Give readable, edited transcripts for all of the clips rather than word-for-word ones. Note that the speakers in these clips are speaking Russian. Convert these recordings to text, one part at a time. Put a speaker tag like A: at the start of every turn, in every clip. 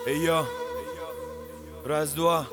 A: Йо, раз-два.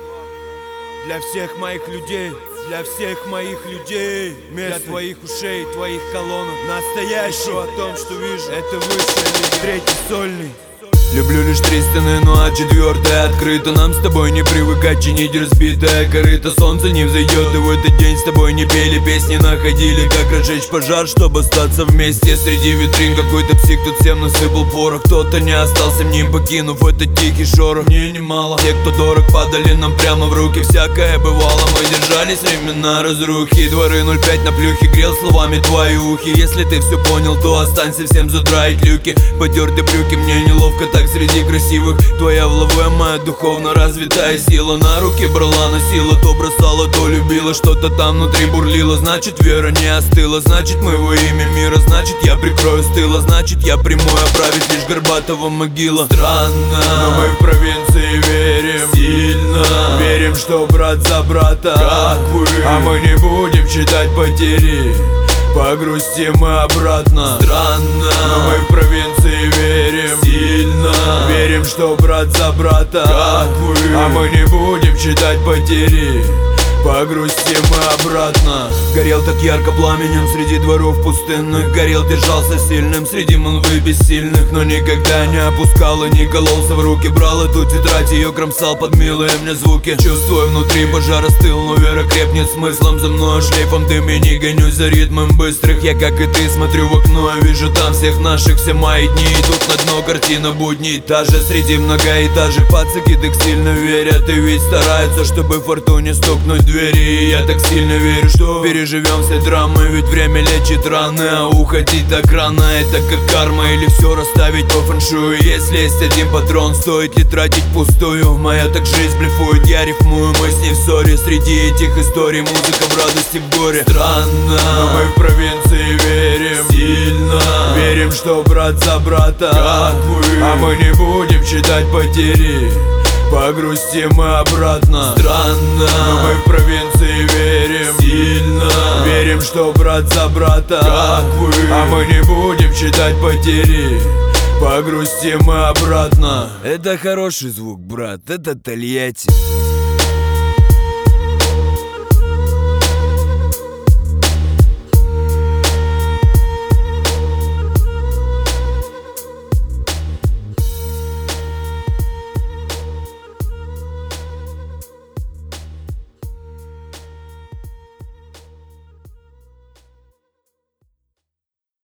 A: Для всех моих людей, для всех моих людей, для твоих ушей, твоих колонок. Настоящий о том, что вижу, это выше, третий сольный.
B: Люблю лишь три стены, ну а четвертая открыта. Нам с тобой не привыкать чинить разбитое корыто. Солнце не взойдет, и в этот день с тобой не пели песни, находили, как разжечь пожар, чтобы остаться вместе. Среди витрин какой-то псих тут всем насыпал порох. Кто-то не остался ним, покинув этот тихий шорох. Мне немало, те, кто дорог, падали нам прямо в руки. Всякое бывало, мы держались времена разрухи. Дворы 05 на плюхе, грел словами твои ухи. Если ты все понял, то останься всем задраить люки. Потерты брюки, мне неловко так среди красивых. Твоя в лаве моя духовно развитая сила. На руки брала, носила, то бросала, то любила. Что-то там внутри бурлило, значит вера не остыла. Значит мы во имя мира, значит я прикрою с тыла. Значит я приму, оправить лишь горбатого могила. Странно, но мы в провинции верим сильно. Верим, что брат за брата, как вы. А мы не будем считать потери, погрустим мы обратно. Странно, но мы в провинции верим сильно. Верим, что брат за брата, как вы. А мы не будем считать потери, погрустим мы обратно. Горел так ярко пламенем среди дворов пустынных. Горел, держался сильным среди молвы бессильных. Но никогда не опускал и не кололся в руки. Брал эту тетрадь, ее кромсал под милые мне звуки. Чувствую, внутри пожар остыл, но вера крепнет смыслом. За мной шлейфом дыми не гонюсь за ритмом быстрых. Я, как и ты, смотрю в окно, я вижу там всех наших. Все мои дни идут на дно, картина будней. Даже среди многоэтажек пацаки так сильно верят. И ведь стараются, чтобы фортуне стукнуть в двери. И я так сильно верю, что переживем все драмы. Ведь время лечит раны, а уходить так рано — это как карма. Или все расставить по фэншую. Если есть один патрон, стоит ли тратить пустую? Моя так жизнь блефует, я рифмую, мы с ней в ссоре. Среди этих историй музыка в радости, в горе. Странно, но мы в провинции верим сильно. Верим, что брат за брата, как вы. А мы не будем считать потери, погрустим мы обратно. Странно, но мы в провинции верим сильно. Верим, что брат за брата, как вы. А мы не будем считать потери, погрустим мы обратно. Это хороший звук, брат, это Тольятти.